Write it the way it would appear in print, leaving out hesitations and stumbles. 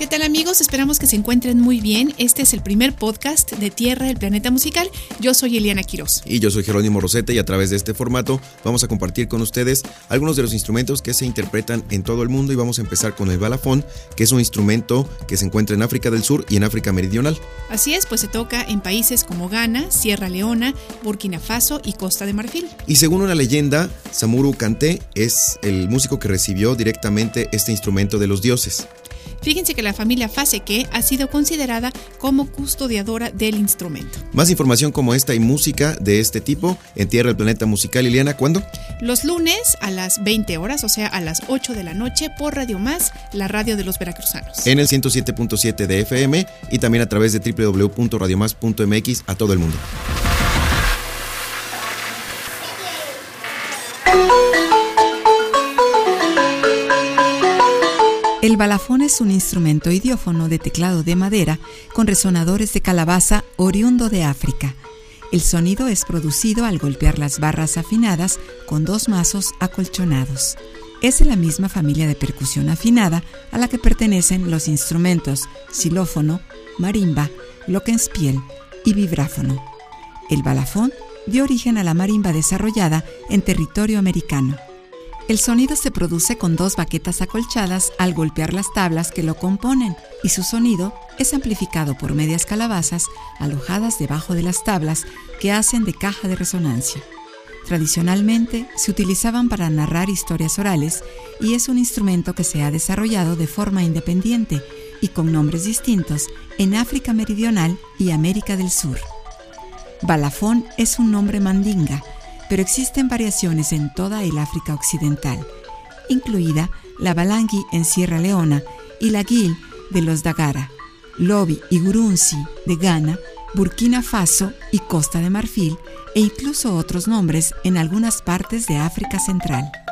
¿Qué tal, amigos? Esperamos que se encuentren muy bien. Este es el primer podcast de Tierra del Planeta Musical. Yo soy Eliana Quiroz. Y yo soy Jerónimo Rosete, y a través de este formato vamos a compartir con ustedes algunos de los instrumentos que se interpretan en todo el mundo, y vamos a empezar con el balafón, que es un instrumento que se encuentra en África del Sur y en África Meridional. Así es, pues se toca en países como Ghana, Sierra Leona, Burkina Faso y Costa de Marfil. Y según una leyenda, Samuru Kanté es el músico que recibió directamente este instrumento de los dioses. Fíjense que la familia Faseke ha sido considerada como custodiadora del instrumento. Más información como esta y música de este tipo en Tierra del Planeta Musical. Eliana, ¿cuándo? Los lunes a las 20 horas, o sea, a las 8 de la noche, por Radio Más, la radio de los veracruzanos. En el 107.7 de FM y también a través de www.radiomás.mx a todo el mundo. El balafón es un instrumento idiófono de teclado de madera con resonadores de calabaza oriundo de África. El sonido es producido al golpear las barras afinadas con dos mazos acolchonados. Es de la misma familia de percusión afinada a la que pertenecen los instrumentos xilófono, marimba, glockenspiel y vibráfono. El balafón dio origen a la marimba desarrollada en territorio americano. El sonido se produce con dos baquetas acolchadas al golpear las tablas que lo componen, y su sonido es amplificado por medias calabazas alojadas debajo de las tablas que hacen de caja de resonancia. Tradicionalmente se utilizaban para narrar historias orales, y es un instrumento que se ha desarrollado de forma independiente y con nombres distintos en África Meridional y América del Sur. Balafón es un nombre mandinga, pero existen variaciones en toda el África Occidental, incluida la balangui en Sierra Leona y la guil de los Dagara, Lobi y Gurunsi de Ghana, Burkina Faso y Costa de Marfil, e incluso otros nombres en algunas partes de África Central.